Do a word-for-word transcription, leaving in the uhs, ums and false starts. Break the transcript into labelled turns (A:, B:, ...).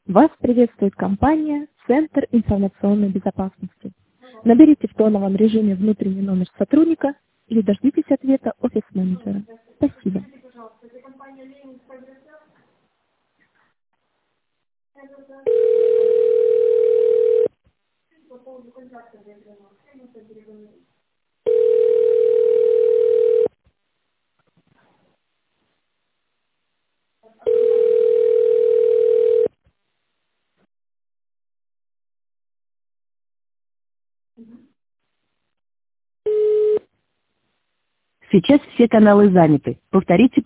A: Вас приветствует компания «Центр информационной безопасности». Наберите в тоновом режиме внутренний номер сотрудника или дождитесь ответа офис-менеджера. Спасибо.
B: Сейчас все каналы заняты. Повторите